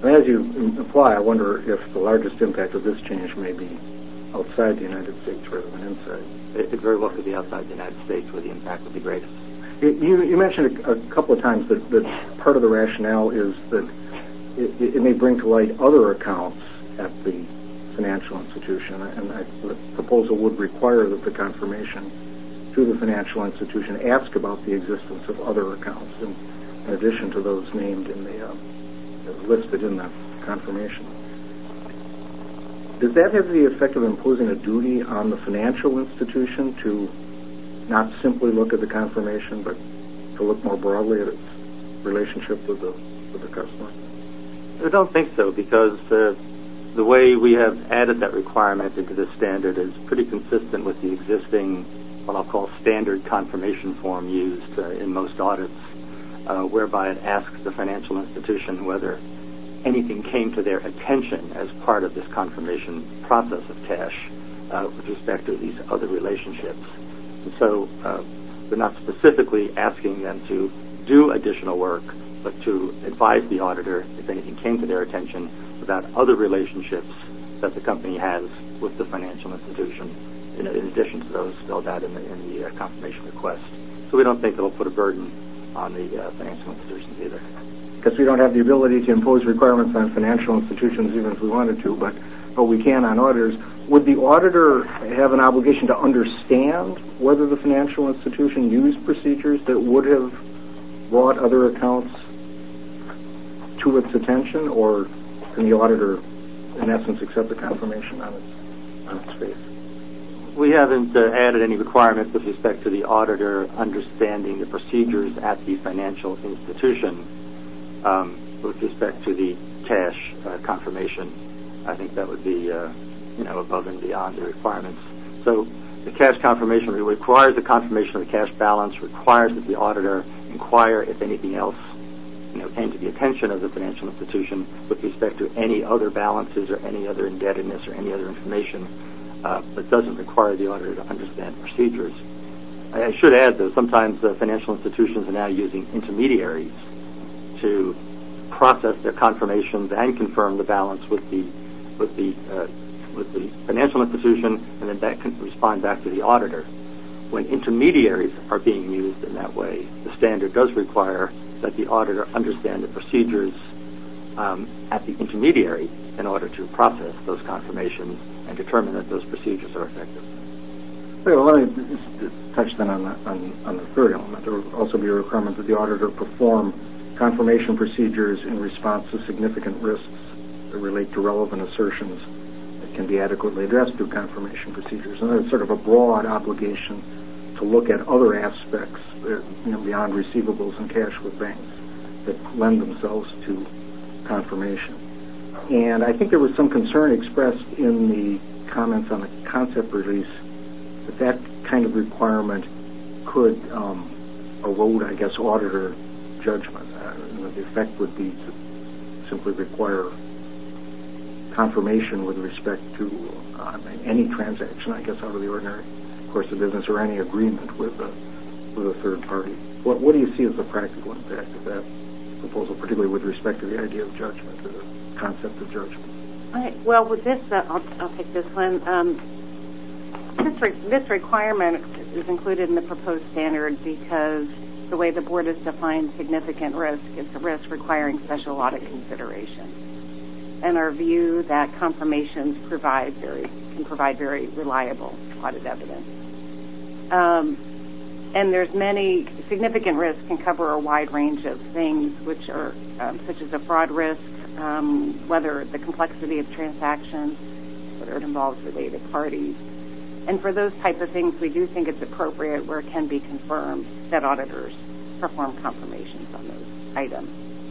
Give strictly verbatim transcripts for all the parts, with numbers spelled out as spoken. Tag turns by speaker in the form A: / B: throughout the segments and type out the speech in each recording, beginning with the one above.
A: As you imply, I wonder if the largest impact of this change may be outside the United States rather than inside.
B: It, it very well could be outside the United States where the impact would be greatest.
A: You, you mentioned a, a couple of times that, that part of the rationale is that it, it may bring to light other accounts at the financial institution, and I, the proposal would require that the confirmation to the financial institution ask about the existence of other accounts in, in addition to those named in the uh, listed in the confirmation. Does that have the effect of imposing a duty on the financial institution to not simply look at the confirmation, but to look more broadly at its relationship with the with the customer?
B: I don't think so, because uh, the way we have added that requirement into the standard is pretty consistent with the existing, what I'll call standard confirmation form used uh, in most audits, uh, whereby it asks the financial institution whether anything came to their attention as part of this confirmation process of cash uh, with respect to these other relationships. And so uh, we're not specifically asking them to do additional work, but to advise the auditor if anything came to their attention about other relationships that the company has with the financial institution, in, in addition to those spelled out in the, in the uh, confirmation request. So we don't think it'll put a burden on the uh, financial institutions either.
A: Because we don't have the ability to impose requirements on financial institutions even if we wanted to, but, but we can on auditors. Would the auditor have an obligation to understand whether the financial institution used procedures that would have brought other accounts to its attention, or can the auditor, in essence, accept the confirmation on its, on its face?
B: We haven't uh, added any requirements with respect to the auditor understanding the procedures at the financial institution. Um, with respect to the cash uh, confirmation, I think that would be, uh, you know, above and beyond the requirements. So the cash confirmation requires the confirmation of the cash balance, requires that the auditor inquire if anything else, you know, came to the attention of the financial institution with respect to any other balances or any other indebtedness or any other information, uh, but doesn't require the auditor to understand procedures. I should add, though, sometimes uh, financial institutions are now using intermediaries to process their confirmations and confirm the balance with the with the uh, with the financial institution, and then that can respond back to the auditor. When intermediaries are being used in that way, the standard does require that the auditor understand the procedures um, at the intermediary in order to process those confirmations and determine that those procedures are effective.
A: Well, let me touch then on the, on, on the third element. There will also be a requirement that the auditor perform confirmation procedures in response to significant risks that relate to relevant assertions that can be adequately addressed through confirmation procedures. And that's sort of a broad obligation to look at other aspects, uh, you know, beyond receivables and cash with banks that lend themselves to confirmation. And I think there was some concern expressed in the comments on the concept release that that kind of requirement could um, erode, I guess, auditor judgment. Uh, the effect would be to simply require confirmation with respect to uh, any transaction, I guess, out of the ordinary course of business, or any agreement with a, with a third party. What, what do you see as the practical impact of that proposal, particularly with respect to the idea of judgment, or the concept of judgment?
C: Right. Well, with this, uh, I'll, I'll take this one. Um, this, re- this requirement is included in the proposed standard because the way the board has defined significant risk, it's a risk requiring special audit consideration. And our view that confirmations provide very, can provide very reliable audit evidence. Um, and there's many, significant risks can cover a wide range of things, which are um, such as a fraud risk, um, whether the complexity of transactions, whether it involves related parties. And for those type of things, we do think it's appropriate where it can be confirmed that auditors perform confirmations on those items.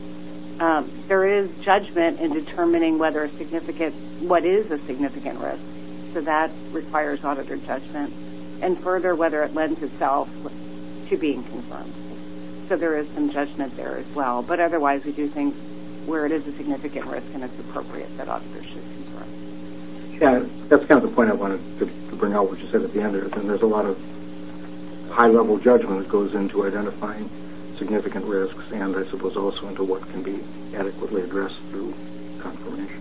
C: Um, there is judgment in determining whether a significant, what is a significant risk. So that requires auditor judgment. And further, whether it lends itself to being confirmed. So there is some judgment there as well. But otherwise, we do think where it is a significant risk and it's appropriate that auditors should confirm.
A: Yeah, that's kind of the point I wanted to, to bring out, what you said at the end there. And there's a lot of high-level judgment that goes into identifying significant risks, and I suppose also into what can be adequately addressed through confirmation.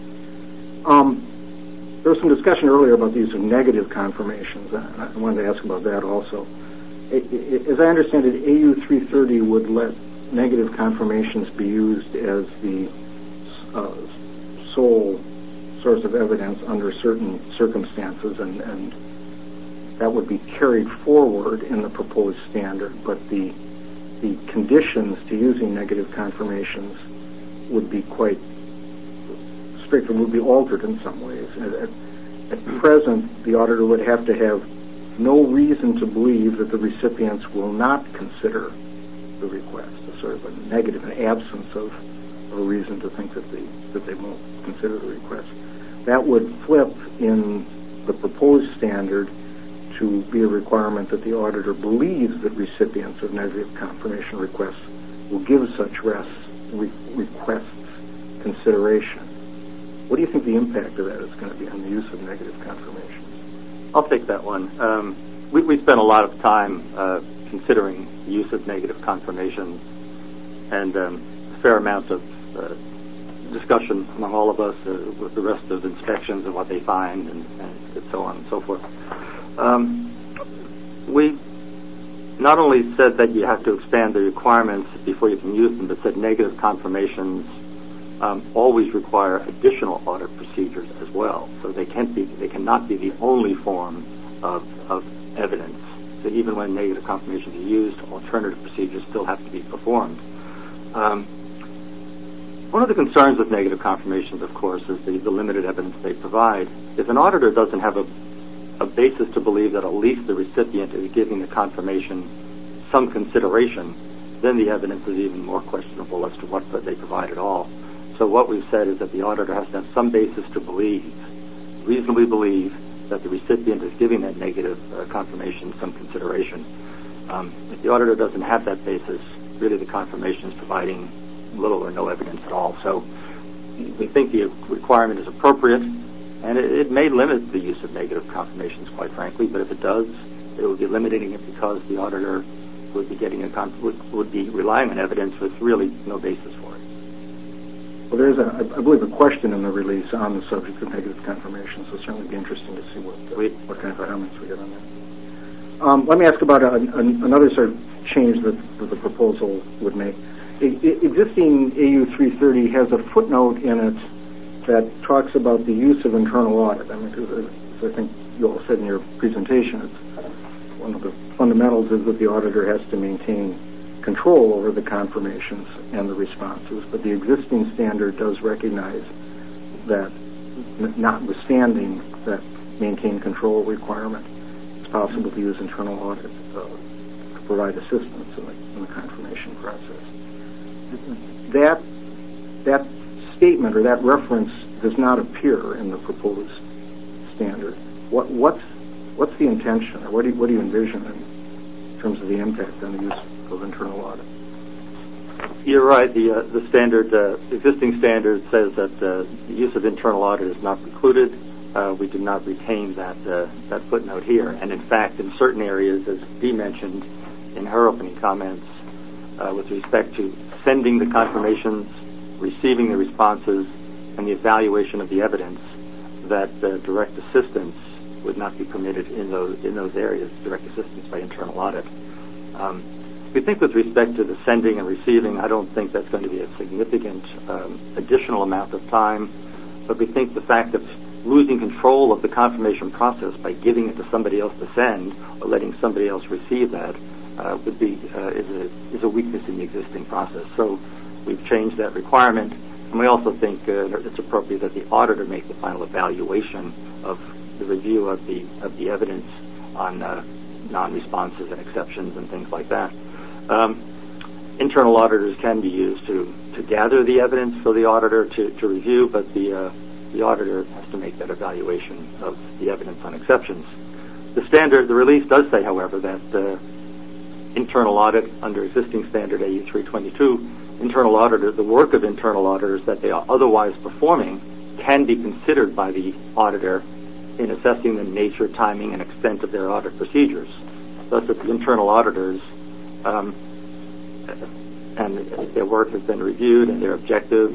A: Um, there was some discussion earlier about the use of negative confirmations. I wanted to ask about that also. As I understand it, A U three thirty would let negative confirmations be used as the uh, sole source of evidence under certain circumstances, and, and that would be carried forward in the proposed standard, but the the conditions to using negative confirmations would be quite strict and would be altered in some ways. At, at present, the auditor would have to have no reason to believe that the recipients will not consider the request, a sort of a negative, an absence of, of a reason to think that they, that they won't consider the request. That would flip in the proposed standard to be a requirement that the auditor believes that recipients of negative confirmation requests will give such rests, re- requests consideration. What do you think the impact of that is going to be on the use of negative confirmations?
B: I'll take that one. Um, we, we spent a lot of time uh, considering the use of negative confirmations, and um, a fair amount of uh, discussion among all of us uh, with the rest of inspections and what they find, and, and so on and so forth. Um, we not only said that you have to expand the requirements before you can use them, but said negative confirmations um, always require additional audit procedures as well. So they can't be, they cannot be the only form of, of evidence. So even when negative confirmations are used, alternative procedures still have to be performed. Um, one of the concerns with negative confirmations, of course, is the, the limited evidence they provide. If an auditor doesn't have a a basis to believe that at least the recipient is giving the confirmation some consideration, then the evidence is even more questionable as to what they provide at all. So what we've said is that the auditor has to have some basis to believe, reasonably believe, that the recipient is giving that negative uh, confirmation some consideration. Um, if the auditor doesn't have that basis, really the confirmation is providing little or no evidence at all. So we think the requirement is appropriate, and it, it may limit the use of negative confirmations, quite frankly, but if it does, it would be limiting it because the auditor would be getting a con- would, would be relying on evidence with really no basis for it.
A: Well, there's, a, I believe, a question in the release on the subject of negative confirmations, so it'll certainly be interesting to see what, uh, we, what kind of comments we get on that. Um, let me ask about a, a, another sort of change that, that the proposal would make. I, I, existing A U three thirty has a footnote in it that talks about the use of internal audit. I mean, as I think you all said in your presentation, it's one of the fundamentals is that the auditor has to maintain control over the confirmations and the responses, but the existing standard does recognize that, notwithstanding that maintain control requirement, it's possible to use internal audit uh, to provide assistance in the, in the confirmation process. That that statement or that reference does not appear in the proposed standard. What, what's what's the intention, or what do you, what do you envision in terms of the impact on the use of internal audit?
B: You're right. The uh, the standard, uh, existing standard says that uh, the use of internal audit is not precluded. Uh, we did not retain that uh, that footnote here, and in fact, in certain areas, as Dee mentioned in her opening comments, uh, with respect to sending the confirmations, receiving the responses, and the evaluation of the evidence, that uh, direct assistance would not be permitted in those in those areas. Direct assistance by internal audit. Um, we think with respect to the sending and receiving, I don't think that's going to be a significant um, additional amount of time, but we think the fact of losing control of the confirmation process by giving it to somebody else to send or letting somebody else receive that uh, would be uh, is a is a weakness in the existing process. So we've changed that requirement, and we also think uh, it's appropriate that the auditor make the final evaluation of the review of the of the evidence on uh, non-responses and exceptions and things like that. Um, internal auditors can be used to, to gather the evidence for the auditor to, to review, but the uh, the auditor has to make that evaluation of the evidence on exceptions. The standard, the release does say, however, that uh, internal audit under existing standard A U three twenty-two, internal auditor, the work of internal auditors that they are otherwise performing can be considered by the auditor in assessing the nature, timing, and extent of their audit procedures. Thus, that the internal auditors um, and their work has been reviewed and their objectives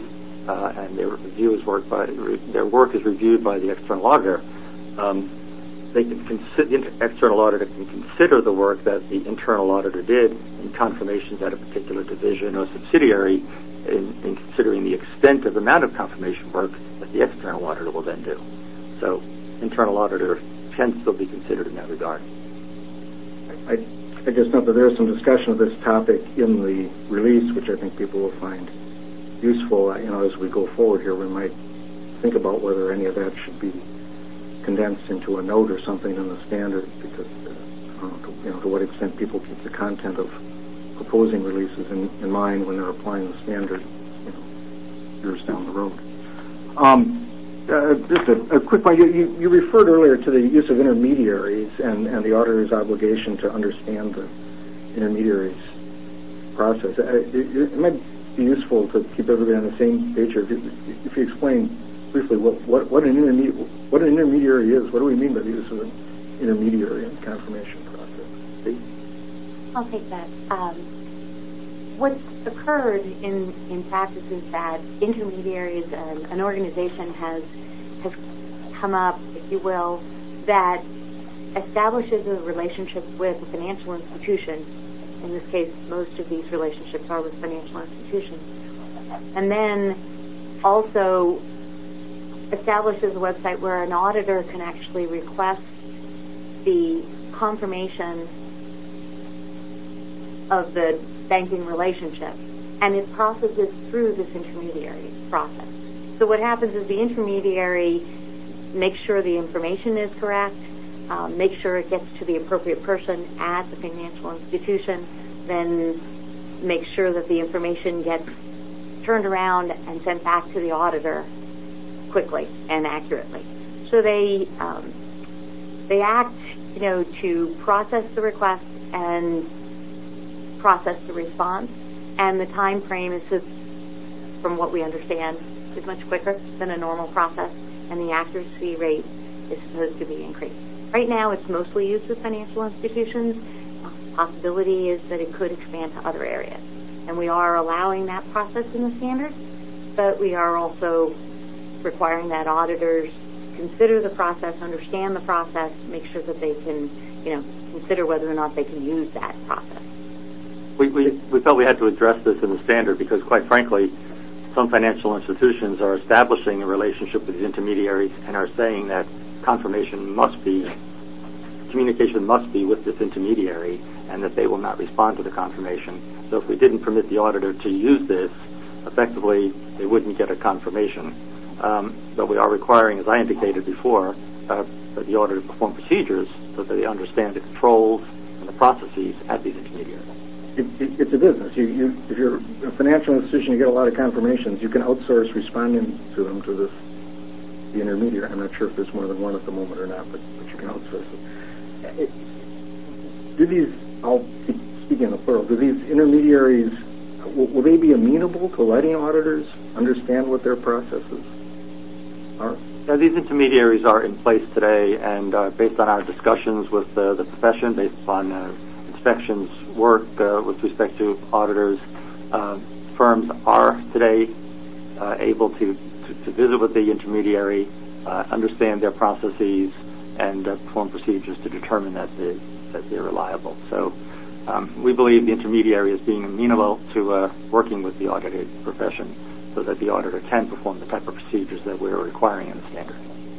B: uh, and their review is work by their work is reviewed by the external auditor. Um, they can consider, the external auditor can consider the work that the internal auditor did in confirmations at a particular division or subsidiary, in, in considering the extent of the amount of confirmation work that the external auditor will then do. So, internal auditor can still be considered in that regard.
A: I, I just know that there is some discussion of this topic in the release, which I think people will find useful. You know, as we go forward here, we might think about whether any of that should be condensed into a note or something in the standard, because uh, I don't know, to, you know, to what extent people keep the content of proposing releases in, in mind when they're applying the standard, you know, years down the road. Um, Uh, just a, a quick point. You, you, you referred earlier to the use of intermediaries and, and the auditor's obligation to understand the intermediaries process. Uh, it, it might be useful to keep everybody on the same page here. If you, if you explain briefly what, what, what, an intermediate, what an intermediary is, what do we mean by the use of an intermediary in the confirmation process? Steve?
D: I'll take that. Um, What's occurred in, in practice is that intermediaries, um, an organization has has come up, if you will, that establishes a relationship with a financial institution. In this case, most of these relationships are with financial institutions. And then also establishes a website where an auditor can actually request the confirmation of the banking relationship, and it processes through this intermediary process. So what happens is the intermediary makes sure the information is correct, um, makes sure it gets to the appropriate person at the financial institution, then makes sure that the information gets turned around and sent back to the auditor quickly and accurately. So they um, they act, you know, to process the request and process the response, and the time frame is, just, from what we understand, is much quicker than a normal process, and the accuracy rate is supposed to be increased. Right now, it's mostly used with financial institutions. The possibility is that it could expand to other areas, and we are allowing that process in the standard, but we are also requiring that auditors consider the process, understand the process, make sure that they can, you know, consider whether or not they can use that process.
B: We, we, we felt we had to address this in the standard because, quite frankly, some financial institutions are establishing a relationship with these intermediaries and are saying that confirmation must be, communication must be with this intermediary, and that they will not respond to the confirmation. So if we didn't permit the auditor to use this, effectively they wouldn't get a confirmation. Um, but we are requiring, as I indicated before, uh, that the auditor perform procedures so that they understand the controls and the processes at these intermediaries.
A: It, it, it's a business. You, you, if you're a financial institution, you get a lot of confirmations. You can outsource responding to them to this the intermediary. I'm not sure if there's more than one at the moment or not, but, but you can outsource it. it. Do these, I'll keep speaking in the plural, do these intermediaries, will, will they be amenable to letting auditors understand what their processes are?
B: Now, these intermediaries are in place today, and uh, based on our discussions with uh, the profession, based upon uh, inspections work uh, with respect to auditors, uh, firms are today uh, able to, to, to visit with the intermediary, uh, understand their processes, and uh, perform procedures to determine that, they, that they're reliable. So um, we believe the intermediary is being amenable to uh, working with the audited profession so that the auditor can perform the type of procedures that we're requiring in the standard.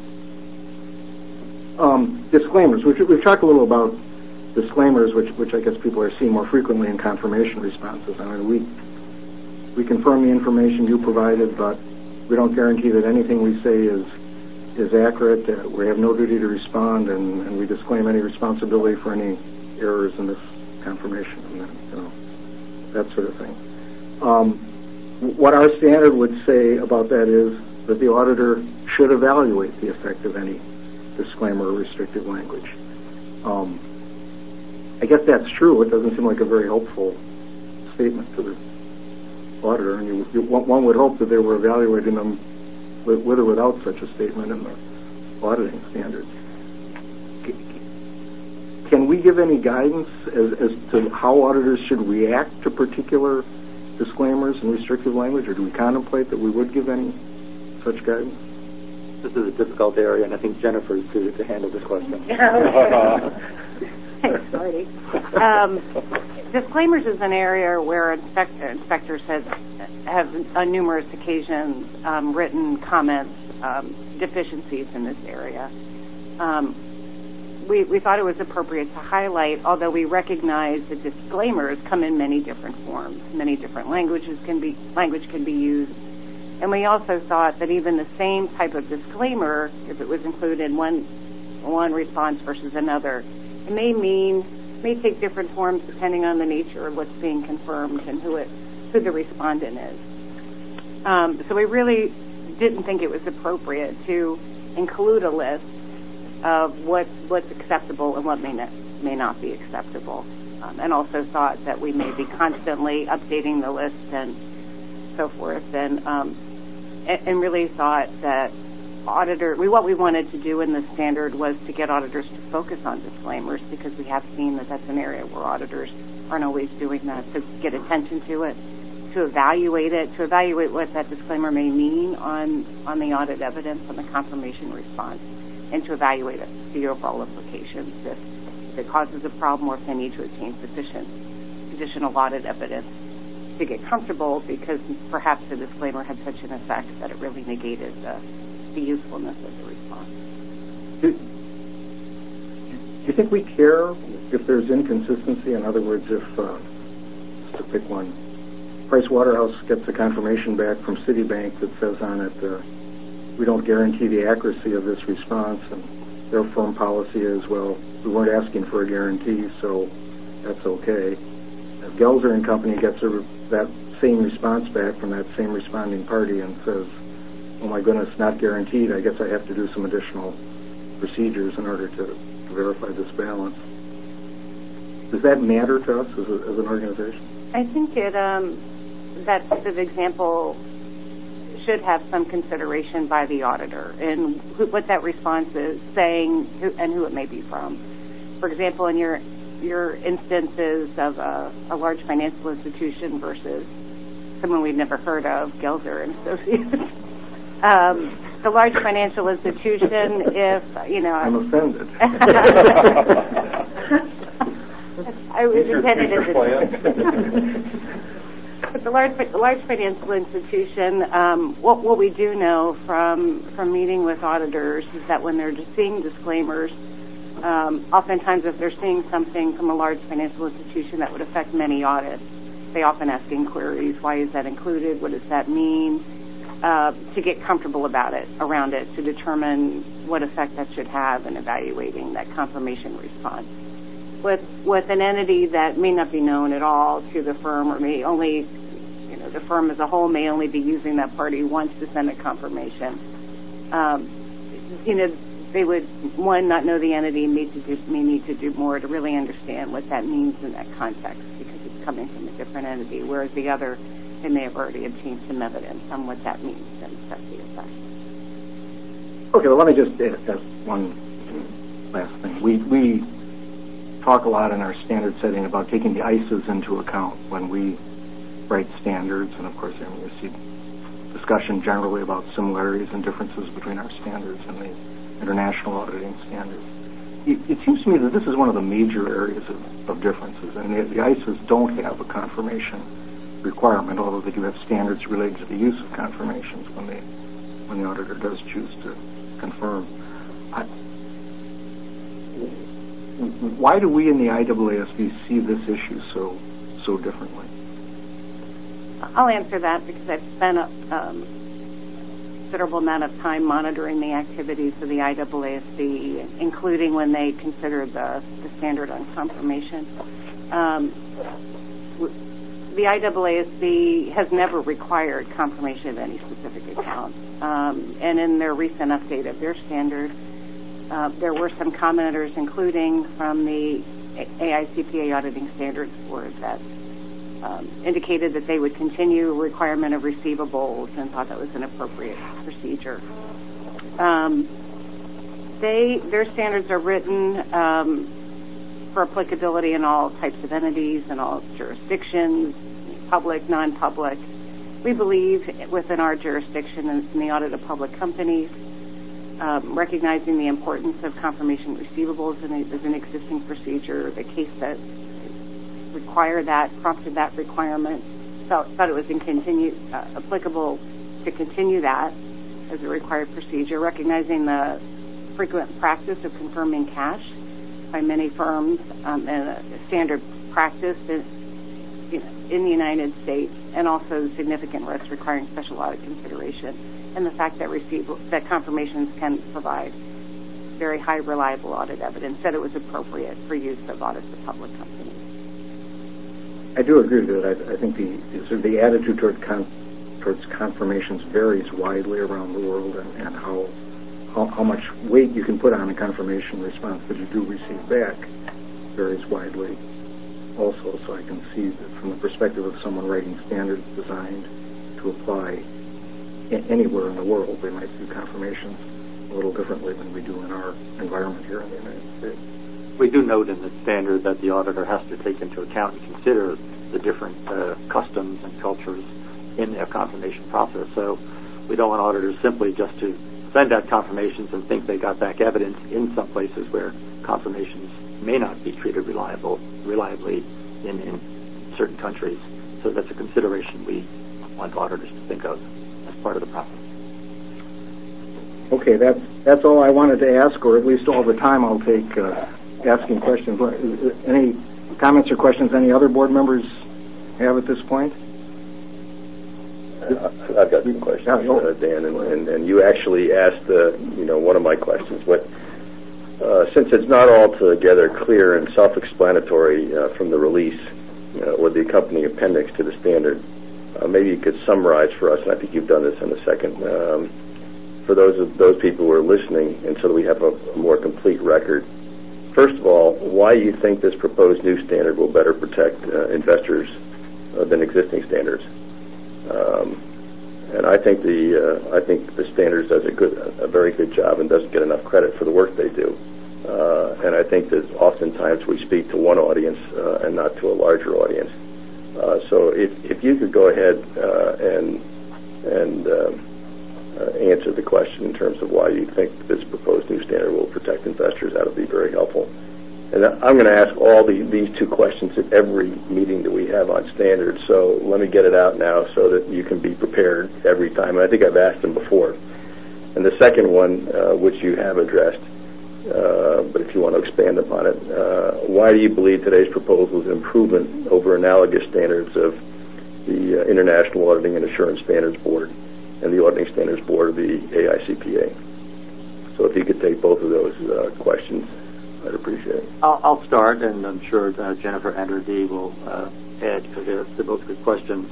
A: Um, disclaimers. We've, we've talked a little about disclaimers, which, which I guess people are seeing more frequently in confirmation responses. I mean, we we confirm the information you provided, but we don't guarantee that anything we say is is accurate. Uh, we have no duty to respond, and, and we disclaim any responsibility for any errors in this confirmation, and then, you know, that sort of thing. Um, what our standard would say about that is that the auditor should evaluate the effect of any disclaimer or restrictive language. Um, I guess that's true. It doesn't seem like a very helpful statement to the auditor, and you, you, one would hope that they were evaluating them with, with or without such a statement in the auditing standards. Can we give any guidance as, as to how auditors should react to particular disclaimers and restrictive language, or do we contemplate that we would give any such guidance?
B: This is a difficult area, and I think Jennifer is suited to handle this question.
C: Thanks, Marty. Um, disclaimers is an area where inspect- inspectors have, have on numerous occasions um, written comments, um, deficiencies in this area. Um, we, we thought it was appropriate to highlight, although we recognize that disclaimers come in many different forms, many different languages can be language can be used. And we also thought that even the same type of disclaimer, if it was included in one one response versus another, it may mean may take different forms depending on the nature of what's being confirmed and who it who the respondent is. Um, so we really didn't think it was appropriate to include a list of what what's acceptable and what may not may not be acceptable, um, and also thought that we may be constantly updating the list and so forth, and um, and really thought that auditor, we, what we wanted to do in the standard was to get auditors to focus on disclaimers, because we have seen that that's an area where auditors aren't always doing that, to get attention to it, to evaluate it, to evaluate what that disclaimer may mean on, on the audit evidence, on the confirmation response, and to evaluate it, the overall implications, if, if it causes a problem or if they need to obtain sufficient additional audit evidence to get comfortable, because perhaps the disclaimer had such an effect that it really negated the, the usefulness of the response.
A: Do, do you think we care if there's inconsistency? In other words, if, uh, just to pick one, Price Waterhouse gets a confirmation back from Citibank that says on it, uh, we don't guarantee the accuracy of this response, and their firm policy is, well, we weren't asking for a guarantee, so that's okay. If Gelzer and Company gets a, that same response back from that same responding party and says, oh my goodness, not guaranteed, I guess I have to do some additional procedures in order to, to verify this balance. Does that matter to us as, a, as an organization?
C: I think it, um, that specific example should have some consideration by the auditor and who, what that response is saying who, and who it may be from. For example, in your your instances of a, a large financial institution versus someone we've never heard of, Gelzer and Associates. Um, the large financial institution, if, you know...
A: I'm offended.
C: I was intended as a... But the large, the large financial institution, um, what, what we do know from, from meeting with auditors is that when they're just seeing disclaimers, Um, oftentimes, if they're seeing something from a large financial institution that would affect many audits, they often ask inquiries. Why is that included? What does that mean? Uh, to get comfortable about it, around it, to determine what effect that should have in evaluating that confirmation response. With with an entity that may not be known at all to the firm, or may only, you know, the firm as a whole may only be using that party once to send a confirmation. Um, you know. They would, one, not know the entity, may, to do, may need to do more to really understand what that means in that context, because it's coming from a different entity, whereas the other, they may have already obtained some evidence on what that means and that's the effect.
A: Okay, well, let me just ask one last thing. We, we talk a lot in our standard setting about taking the I C Es into account when we write standards, and of course, we see discussion generally about similarities and differences between our standards and the international auditing standards. It, it seems to me that this is one of the major areas of, of differences, and the, the I C Es don't have a confirmation requirement, although they do have standards related to the use of confirmations when they when the auditor does choose to confirm. I, why do we in the I A A S B see this issue so so differently?
C: I'll answer that because I've spent a um, considerable amount of time monitoring the activities of the I A A S B, including when they consider the, the standard on confirmation. Um, the I A A S B has never required confirmation of any specific account. Um, and in their recent update of their standard, uh, there were some commenters, including from the A I C P A Auditing Standards Board, that Um, indicated that they would continue a requirement of receivables and thought that was an appropriate procedure. Um, they their standards are written um, for applicability in all types of entities and all jurisdictions, public, non-public. We believe within our jurisdiction in the audit of public companies, um, recognizing the importance of confirmation receivables as an existing procedure, the case that required that, prompted that requirement, felt, thought it was in continue, uh, applicable to continue that as a required procedure, recognizing the frequent practice of confirming cash by many firms um, and a standard practice in, you know, in the United States, and also significant risks requiring special audit consideration, and the fact that receive, that confirmations can provide very high reliable audit evidence that it was appropriate for use of audits of public companies.
A: I do agree with that. I, I think the sort of the attitude toward con, towards confirmations varies widely around the world, and, and how, how how much weight you can put on a confirmation response that you do receive back varies widely also. So I can see that from the perspective of someone writing standards designed to apply a- anywhere in the world, they might do confirmations a little differently than we do in our environment here in the United States.
B: We do note in the standard that the auditor has to take into account and consider the different uh, customs and cultures in their confirmation process. So we don't want auditors simply just to send out confirmations and think they got back evidence in some places where confirmations may not be treated reliable, reliably in, in certain countries. So that's a consideration we want auditors to think of as part of the process.
A: Okay, that's, that's all I wanted to ask, or at least all the time I'll take uh, asking questions. Any comments or questions any other board members have at this point?
E: Uh, I've got some questions, uh, Dan, and, and, and you actually asked, uh, you know, one of my questions. But uh, since it's not altogether clear and self-explanatory uh, from the release uh, or the accompanying appendix to the standard, uh, maybe you could summarize for us, and I think you've done this in a second, um, for those of those people who are listening, and so that we have a, a more complete record. First of all, why do you think this proposed new standard will better protect uh, investors uh, than existing standards? Um, and I think the uh, I think the standards does a good, a very good job, and doesn't get enough credit for the work they do. Uh, and I think that oftentimes we speak to one audience uh, and not to a larger audience. Uh, so if if you could go ahead uh, and and um, uh, answer the question in terms of why you think this proposed new standard will protect investors, that would be very helpful. And I'm going to ask all the, these two questions at every meeting that we have on standards, so let me get it out now so that you can be prepared every time. And I think I've asked them before. And the second one, uh, which you have addressed, uh, but if you want to expand upon it, uh, why do you believe today's proposal is an improvement over analogous standards of the uh, International Auditing and Assurance Standards Board and the Auditing Standards Board of the A I C P A? So if you could take both of those uh, questions, I'd appreciate it.
B: I'll, I'll start, and I'm sure uh, Jennifer and or Dee will uh, add, because they're, they're both good questions.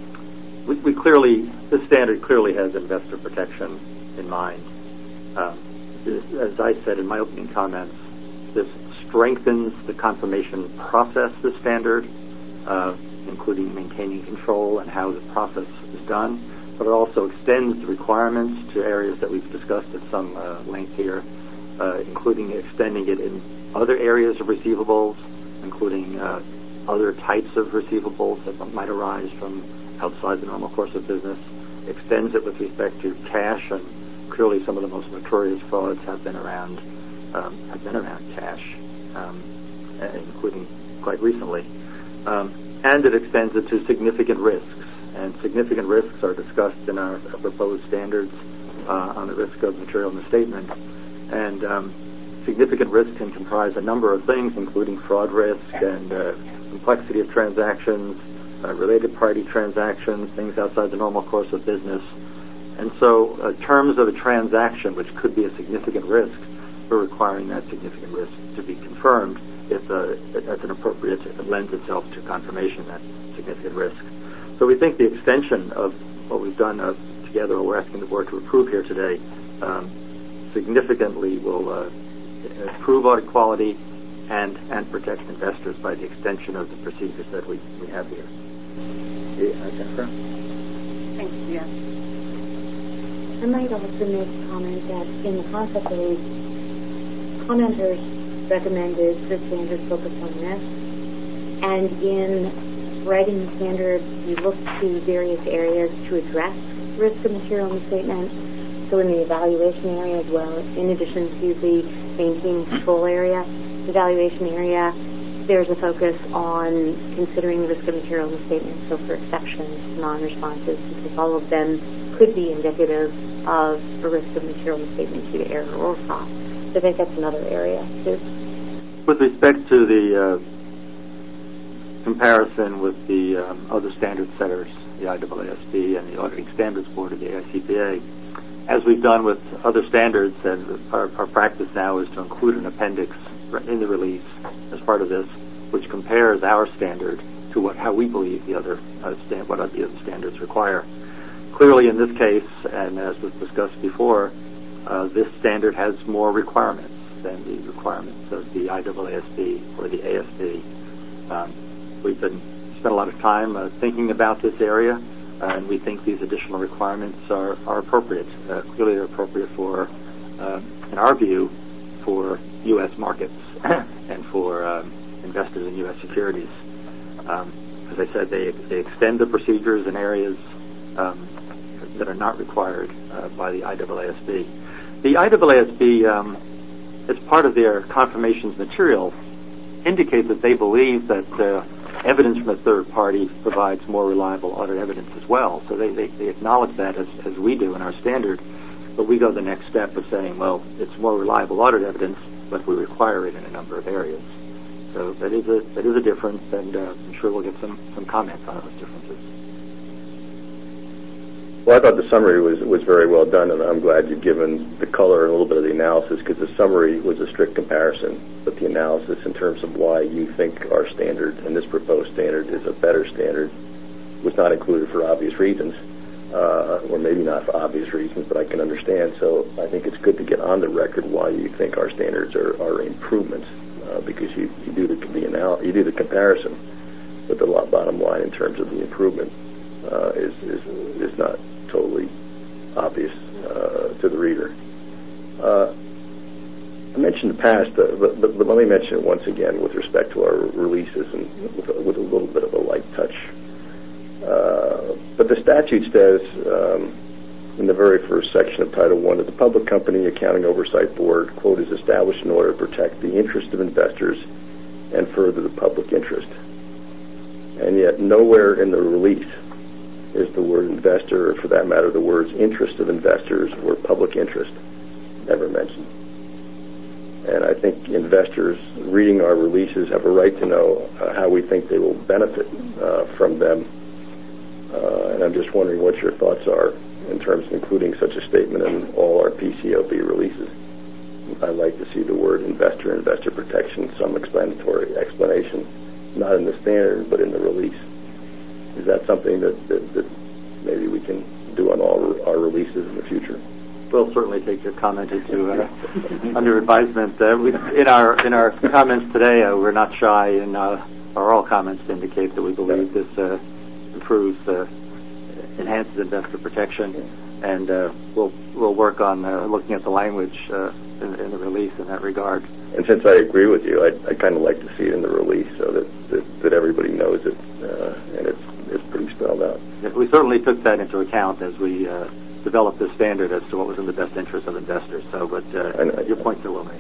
B: We, we clearly, the standard clearly has investor protection in mind. Um, this, as I said in my opening comments, this strengthens the confirmation process, the standard, uh, including maintaining control and how the process is done, but it also extends the requirements to areas that we've discussed at some uh, length here, Uh, including extending it in other areas of receivables, including uh, other types of receivables that might arise from outside the normal course of business, extends it with respect to cash, and clearly some of the most notorious frauds have been around um, have been around cash, um, including quite recently. Um, and it extends it to significant risks, and significant risks are discussed in our proposed standards uh, on the risk of material misstatement. And um, significant risk can comprise a number of things, including fraud risk and uh, complexity of transactions, uh, related party transactions, things outside the normal course of business. And so uh, terms of a transaction, which could be a significant risk, we're requiring that significant risk to be confirmed if uh, that's an appropriate, if it lends itself to confirmation, that significant risk. So we think the extension of what we've done uh, together, what we're asking the board to approve here today, um, significantly will uh, improve audit quality and and protect investors by the extension of the procedures that we, we have here. Yeah, Jennifer?
C: Thank you. Yes.
D: I might also make a comment that in the concept release, commenters recommended the standard focus on risk, and in writing the standard, you look to various areas to address risk of material misstatement. So in the evaluation area as well, in addition to the banking control area, the evaluation area, there's a focus on considering risk of material misstatement, so for exceptions, non-responses, because all of them could be indicative of a risk of material misstatement due to error or fraud. So I think that's another area too.
B: With respect to the uh, comparison with the um, other standard setters, the I A A S B and the Auditing Standards Board of the A I C P A, as we've done with other standards, and our, our practice now is to include an appendix in the release as part of this, which compares our standard to what how we believe the other uh, stand, what the other standards require. Clearly, in this case, and as was discussed before, uh, this standard has more requirements than the requirements of the I A A S B or the A S B. Um, we've been spent a lot of time uh, thinking about this area. Uh, and we think these additional requirements are, are appropriate. Uh, clearly, they're appropriate for, uh, in our view, for U S markets and for um, investors in U S securities. Um, as I said, they, they extend the procedures in areas um, that are not required uh, by the I A A S B. The I A A S B, um, as part of their confirmations material, indicates that they believe that uh, evidence from a third party provides more reliable audit evidence as well. So they, they, they acknowledge that as, as we do in our standard, but we go the next step of saying, well, it's more reliable audit evidence, but we require it in a number of areas. So that is a that is a difference, and uh, I'm sure we'll get some, some comments on those differences.
E: Well, I thought the summary was, was very well done, and I'm glad you've given the color and a little bit of the analysis, because the summary was a strict comparison, but the analysis in terms of why you think our standard and this proposed standard is a better standard was not included for obvious reasons, uh, or maybe not for obvious reasons, but I can understand. So I think it's good to get on the record why you think our standards are, are improvements, uh, because you, you do the, the anal- you do the comparison, but the bottom line in terms of the improvement uh, is, is is not totally obvious uh, to the reader. Uh, I mentioned the past, uh, but, but, but let me mention it once again with respect to our releases and with, with a little bit of a light touch. Uh, but the statute says um, in the very first section of Title One that the Public Company Accounting Oversight Board, quote, is established in order to protect the interest of investors and further the public interest. And yet nowhere in the release is the word investor, or for that matter, the words interest of investors or public interest never mentioned. And I think investors reading our releases have a right to know uh, how we think they will benefit uh, from them. Uh, and I'm just wondering what your thoughts are in terms of including such a statement in all our P C O B releases. I'd like to see the word investor, investor protection, some explanatory explanation, not in the standard, but in the release. Is that something that, that, that maybe we can do on all our releases in the future?
B: We'll certainly take your comment into uh, under advisement. Uh, we, in our in our comments today, uh, we're not shy in uh, our oral comments to indicate that we believe this uh, improves, uh, enhances investor protection, and uh, we'll we'll work on uh, looking at the language uh, in, in the release in that regard.
E: And since I agree with you, I, I kind of like to see it in the release so that that, that everybody knows it, uh, and it's it's pretty spelled out.
B: Yeah, we certainly took that into account as we uh, developed this standard as to what was in the best interest of investors. So, but uh,
E: I, I,
B: your points are well made.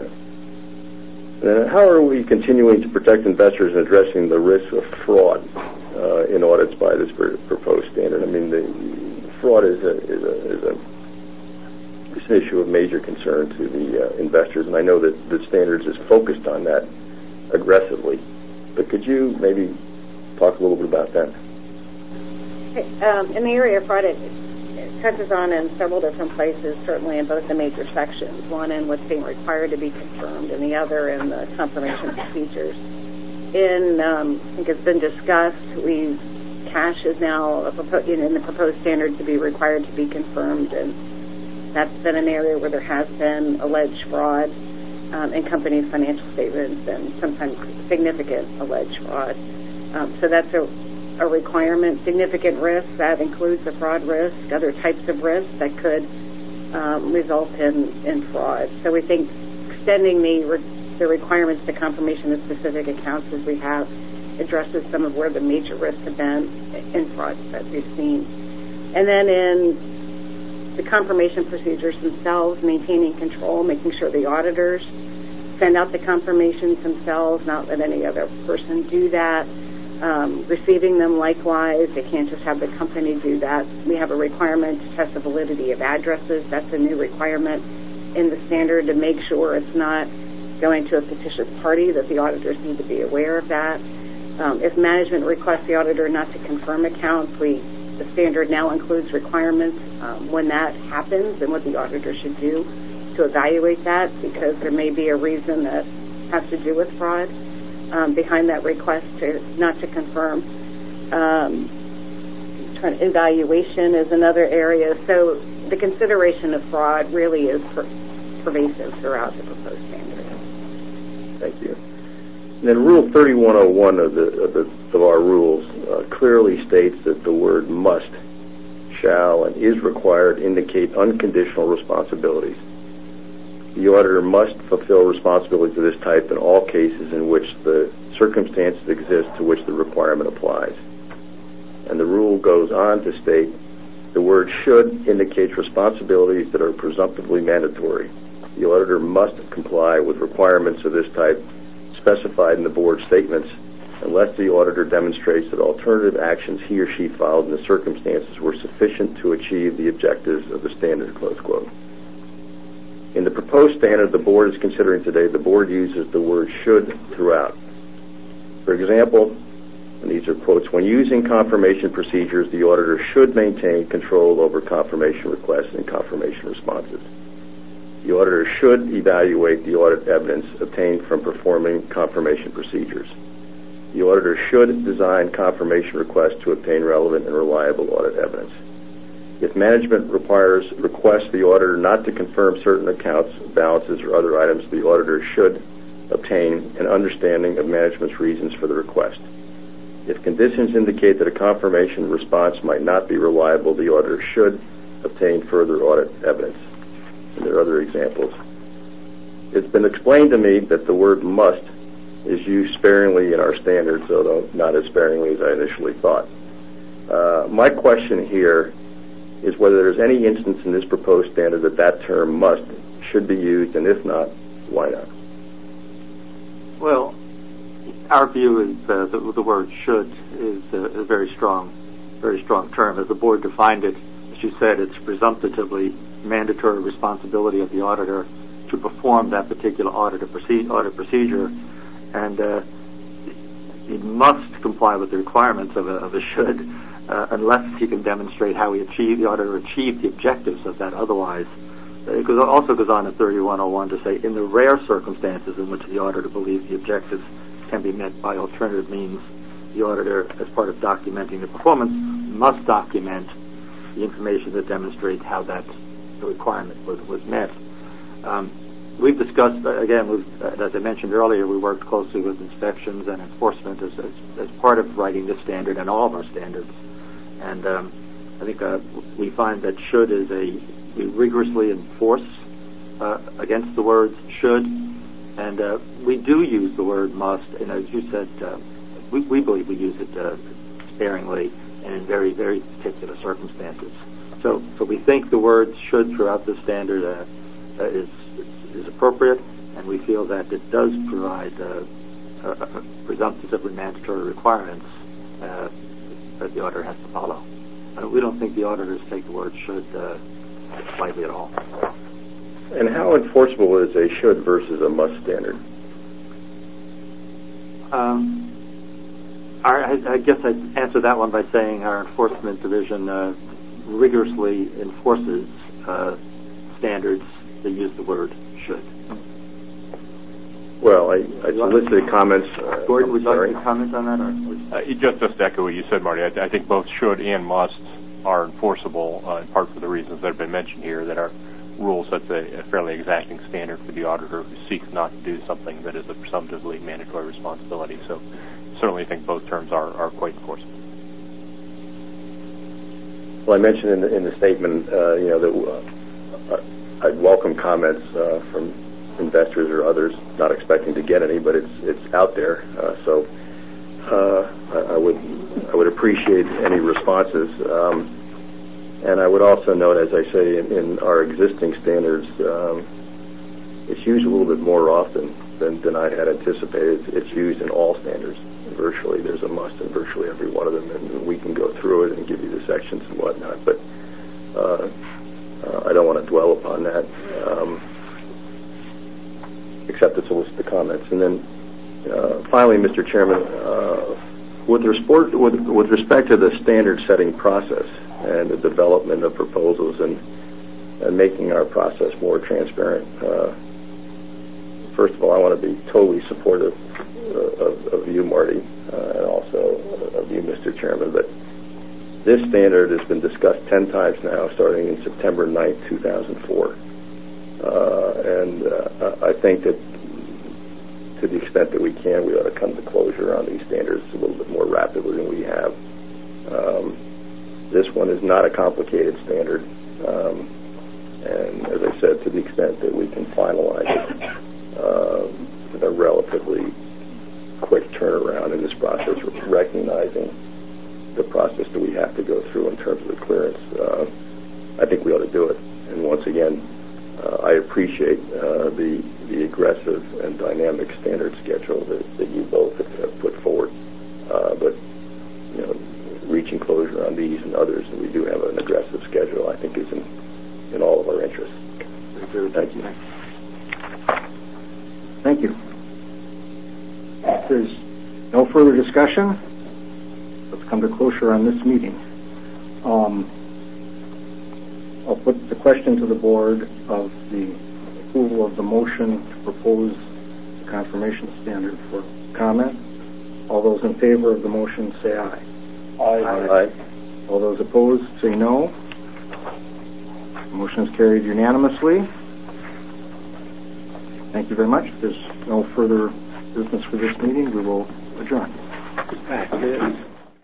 E: Yeah. Uh, how are we continuing to protect investors and addressing the risk of fraud uh, in audits by this pr- proposed standard? I mean, the, the fraud is a is a is a it's an issue of major concern to the uh, investors, and I know that the standards is focused on that aggressively. But could you maybe talk a little bit about that?
C: Um, in the area of fraud, it, it touches on in several different places, certainly in both the major sections, one in what's being required to be confirmed and the other in the confirmation procedures. In, um, I think it's been discussed, we cash is now a propo- in the proposed standard to be required to be confirmed, and that's been an area where there has been alleged fraud um, in companies' financial statements and sometimes significant alleged fraud. Um, so that's a, a requirement. Significant risk, that includes the fraud risk, other types of risks that could um, result in, in fraud. So we think extending the, re- the requirements to confirmation of specific accounts as we have addresses some of where the major risks have been in fraud that we've seen. And then in the confirmation procedures themselves, maintaining control, making sure the auditors send out the confirmations themselves, not let any other person do that. Um, receiving them likewise, they can't just have the company do that. We have a requirement to test the validity of addresses. That's a new requirement in the standard to make sure it's not going to a fictitious party, that the auditors need to be aware of that. Um, if management requests the auditor not to confirm accounts, we the standard now includes requirements um, when that happens and what the auditor should do to evaluate that, because there may be a reason that has to do with fraud um, behind that request to not to confirm. Um, evaluation is another area. So the consideration of fraud really is per- pervasive throughout the proposed standard.
E: Thank you. And then Rule thirty-one oh one of the of, the, of our rules uh, clearly states that the word must, shall, and is required indicate unconditional responsibilities. The auditor must fulfill responsibilities of this type in all cases in which the circumstances exist to which the requirement applies. And the rule goes on to state the word should indicates responsibilities that are presumptively mandatory. The auditor must comply with requirements of this type specified in the board statements unless the auditor demonstrates that alternative actions he or she filed in the circumstances were sufficient to achieve the objectives of the standard, close quote. In the proposed standard the board is considering today, the board uses the word should throughout. For example, and these are quotes, when using confirmation procedures, the auditor should maintain control over confirmation requests and confirmation responses. The auditor should evaluate the audit evidence obtained from performing confirmation procedures. The auditor should design confirmation requests to obtain relevant and reliable audit evidence. If management requires requests the auditor not to confirm certain accounts, balances, or other items, the auditor should obtain an understanding of management's reasons for the request. If conditions indicate that a confirmation response might not be reliable, the auditor should obtain further audit evidence. And there are other examples. It's been explained to me that the word must is used sparingly in our standards, although not as sparingly as I initially thought. Uh, my question here is whether there's any instance in this proposed standard that that term must should be used, and if not, why not?
B: Well, our view is uh, that the word should is uh, a very strong, very strong term. As the board defined it, as you said, it's presumptively mandatory responsibility of the auditor to perform that particular audit, proce- audit procedure, and uh, he must comply with the requirements of a, of a should, uh, unless he can demonstrate how he achieved, the auditor achieved the objectives of that. Otherwise, it goes, also goes on in thirty-one oh one to say, in the rare circumstances in which the auditor believes the objectives can be met by alternative means, the auditor, as part of documenting the performance, must document the information that demonstrates how that the requirement was, was met. Um, we've discussed, uh, again, we've, uh, as I mentioned earlier, we worked closely with inspections and enforcement as, as, as part of writing this standard and all of our standards. And um, I think uh, we find that should is a, we rigorously enforce uh, against the words should, and uh, we do use the word must, and as you said, uh, we, we believe we use it uh, sparingly and in very, very particular circumstances. So, so we think the word should throughout the standard uh, uh, is, is is appropriate, and we feel that it does provide uh, uh, uh, presumptively mandatory requirements uh, that the auditor has to follow. Uh, we don't think the auditors take the word should uh, lightly at all.
E: And how enforceable is a should versus a must standard?
B: Um, our, I, I guess I'd answer that one by saying our enforcement division uh, rigorously enforces uh, standards that use the word should.
E: Well, I, I solicited comments. Uh,
B: Gordon, would you
E: sorry.
B: like to comment on that? Or?
F: Uh, just, just to echo what you said, Marty, I, I think both should and must are enforceable, uh, in part for the reasons that have been mentioned here, that our rule sets a, a fairly exacting standard for the auditor who seeks not to do something that is a presumptively mandatory responsibility. So certainly think both terms are, are quite enforceable.
E: Well, I mentioned in the, in the statement, uh, you know, that uh, I'd welcome comments uh, from investors or others, not expecting to get any, but it's it's out there. Uh, so uh, I, I would I would appreciate any responses. Um, and I would also note, as I say, in, in our existing standards, um, it's used a little bit more often than, than I had anticipated. It's, it's used in all standards. Virtually, there's a must in virtually every one of them, and we can go through it and give you the sections and whatnot. But uh, uh, I don't want to dwell upon that, um, except to solicit the comments. And then uh, finally, Mister Chairman, uh, with, resport, with, with respect to the standard setting process and the development of proposals and, and making our process more transparent, uh, first of all, I want to be totally supportive uh, of, of you, Marty, uh, and also of you, Mister Chairman. But this standard has been discussed ten times now, starting in September ninth, two thousand four. Uh, and uh, I think that to the extent that we can, we ought to come to closure on these standards a little bit more rapidly than we have. Um, this one is not a complicated standard. Um, and as I said, to the extent that we can finalize it, Uh, with a relatively quick turnaround in this process, recognizing the process that we have to go through in terms of the clearance, uh, I think we ought to do it. And once again, uh, I appreciate uh, the the aggressive and dynamic standard schedule that, that you both have, have put forward. Uh, but you know, reaching closure on these and others, and we do have an aggressive schedule, I think is in in all of our interests. Thank you.
A: Thank you. If there's no further discussion, let's come to closure on this meeting. Um, I'll put the question to the board of the approval of the motion to propose the confirmation standard for comment. All those in favor of the motion say aye.
E: Aye. Aye.
A: All those opposed say no. The motion is carried unanimously. Thank you very much. If there's no further business for this meeting, we will adjourn.